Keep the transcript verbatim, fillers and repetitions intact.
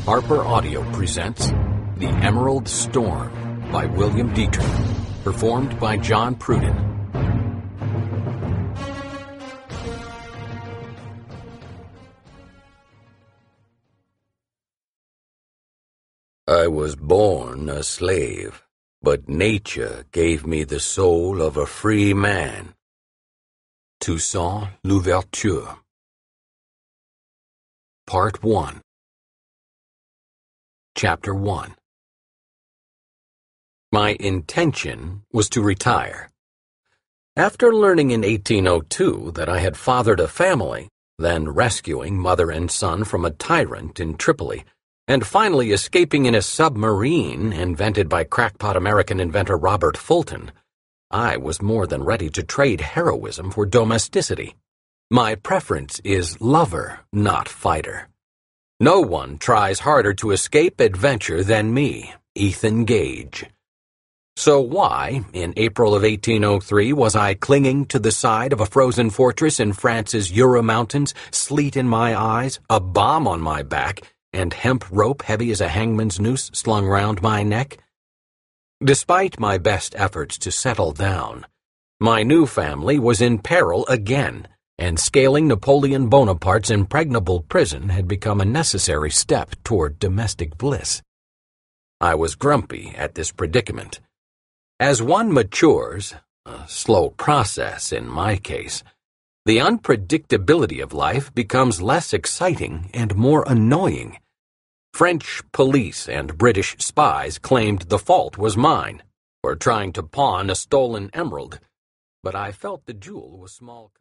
Harper Audio presents The Emerald Storm by William Dietrich, performed by John Pruden. I was born a slave, but nature gave me the soul of a free man. Toussaint Louverture. Part one. Chapter one. My intention was to retire. After learning in eighteen oh two that I had fathered a family, then rescuing mother and son from a tyrant in Tripoli, and finally escaping in a submarine invented by crackpot American inventor Robert Fulton, I was more than ready to trade heroism for domesticity. My preference is lover, not fighter. No one tries harder to escape adventure than me, Ethan Gage. So why, in April of eighteen oh three, was I clinging to the side of a frozen fortress in France's Jura Mountains, sleet in my eyes, a bomb on my back, and hemp rope heavy as a hangman's noose slung round my neck? Despite my best efforts to settle down, my new family was in peril again, and scaling Napoleon Bonaparte's impregnable prison had become a necessary step toward domestic bliss. I was grumpy at this predicament. As one matures, a slow process in my case, the unpredictability of life becomes less exciting and more annoying. French police and British spies claimed the fault was mine for trying to pawn a stolen emerald, but I felt the jewel was small.